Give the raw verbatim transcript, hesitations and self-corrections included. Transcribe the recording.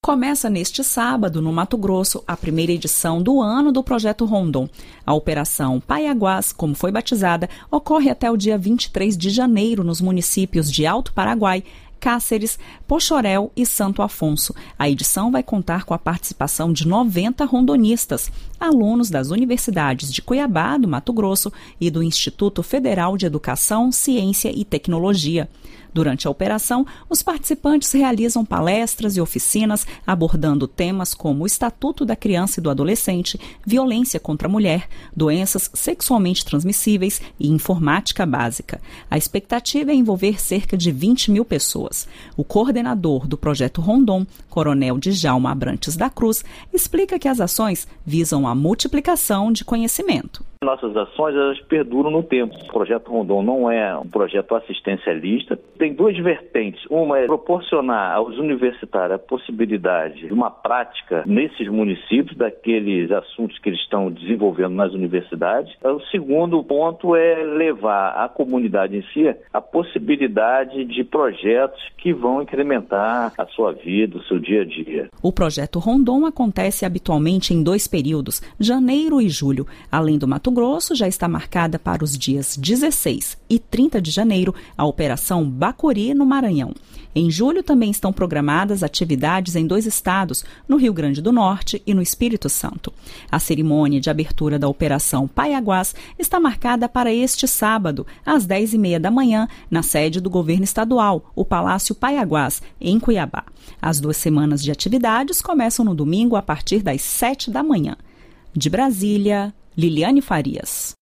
Começa neste sábado, no Mato Grosso, a primeira edição do ano do Projeto Rondon. A Operação Paiaguás, como foi batizada, ocorre até o dia vinte e três de janeiro nos municípios de Alto Paraguai, Cáceres, Poxoréu e Santo Afonso. A edição vai contar com a participação de noventa rondonistas, alunos das universidades de Cuiabá, do Mato Grosso, e do Instituto Federal de Educação, Ciência e Tecnologia. Durante a operação, os participantes realizam palestras e oficinas abordando temas como o Estatuto da Criança e do Adolescente, violência contra a mulher, doenças sexualmente transmissíveis e informática básica. A expectativa é envolver cerca de vinte mil pessoas. O coordenador do Projeto Rondon, Coronel Djalma Abrantes da Cruz, explica que as ações visam a multiplicação de conhecimento. Nossas ações, elas perduram no tempo. O Projeto Rondon não é um projeto assistencialista. Tem duas vertentes. Uma é proporcionar aos universitários a possibilidade de uma prática nesses municípios, daqueles assuntos que eles estão desenvolvendo nas universidades. O segundo ponto é levar à comunidade em si a possibilidade de projetos que vão incrementar a sua vida, o seu dia a dia. O Projeto Rondon acontece habitualmente em dois períodos, janeiro e julho. Além do Mato Grosso, já está marcada para os dias dezesseis e trinta de janeiro a Operação Bacuri, no Maranhão. Em julho também estão programadas atividades em dois estados, no Rio Grande do Norte e no Espírito Santo. A cerimônia de abertura da Operação Paiaguás está marcada para este sábado, às dez e meia da manhã, na sede do governo estadual, o Palácio Paiaguás, em Cuiabá. As duas semanas de atividades começam no domingo a partir das sete da manhã. De Brasília, Liliane Farias.